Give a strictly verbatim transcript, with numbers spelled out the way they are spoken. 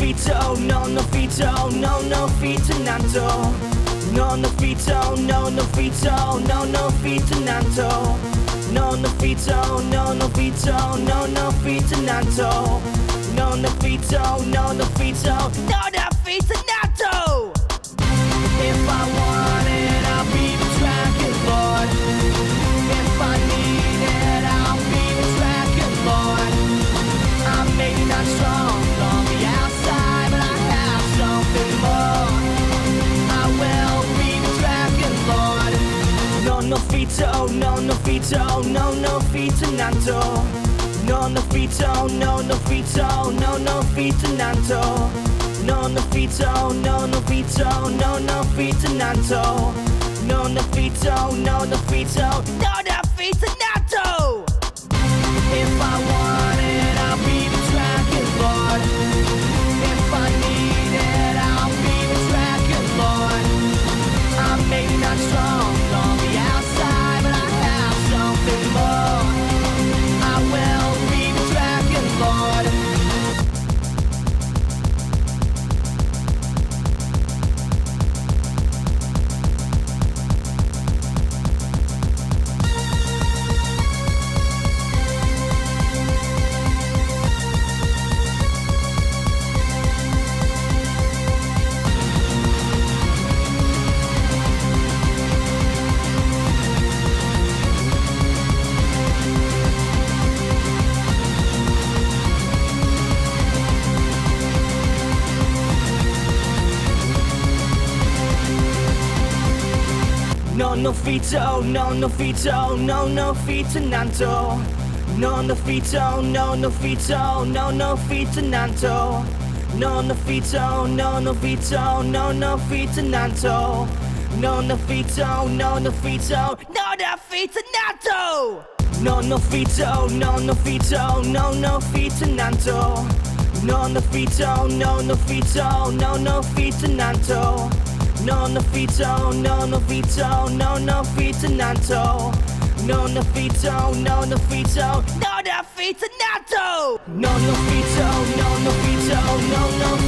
fito, no no fito, no no fitananto. No no fito, no no fito, no no fitananto. No no fito, no no fito, no no fitananto. No no fito, no no fito, no no fitananto. If I want it, I'll be the dragon lord. If I need it, I'll be the dragon lord. I'm maybe not strong on the outside, but I have something more. I will be the dragon lord. No no fito, no no fito, no no fitananto. No no fito, no no fito, no no fitananto. No no fito, no no fito, no no fitananto. No no fito, no no fito, no no fitananto. If I want it, I'll be the dragon lord. If I need it, I'll be the dragon lord. I'm maybe not strong on the outside, but I have something more. I will be the dragon lord. No no fito, no no fito, no no fitananto. No no fito, no no fito, no no fitananto. No no fito, no no fito, no no fitananto. No no fito, no no fito, no no fitananto. No no fito, no no fito, no no fitananto. No no fito, no no fito, no no fitananto. No no fito, no no fito, no no fitananto. No no fito, no no fito, no no fitananto. No no fito, no no fito, no no